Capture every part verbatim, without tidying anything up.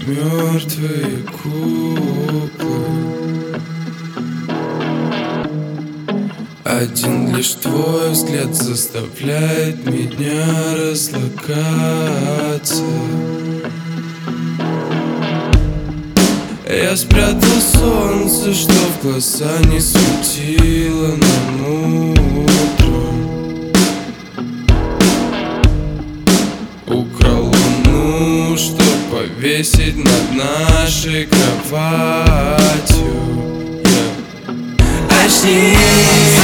мертвые куклы. Один лишь твой взгляд заставляет меня разлагаться. Я спрятал солнце, что в глаза не светило нам утром. Украл луну, чтоб повесить над нашей кроватью. Yeah. Очнись,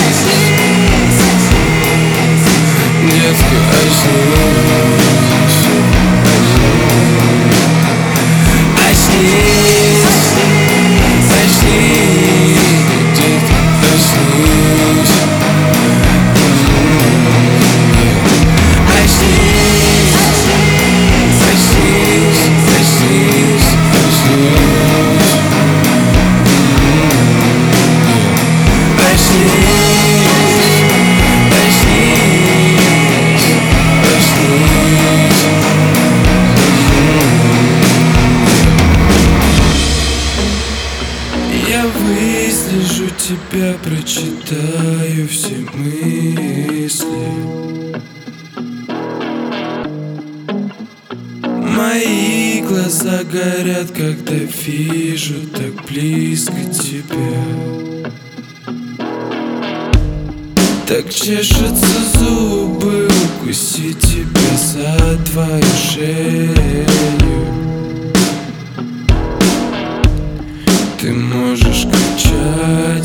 детка, очнись, очнись, очнись, детка, очнись, очнись, очнись, очнись, очнись. Я выслежу тебя, прочитаю все мысли. Мои глаза горят, когда вижу так близко тебя. Так чешутся зубы укусить тебя за твою шею. Ты можешь кричать,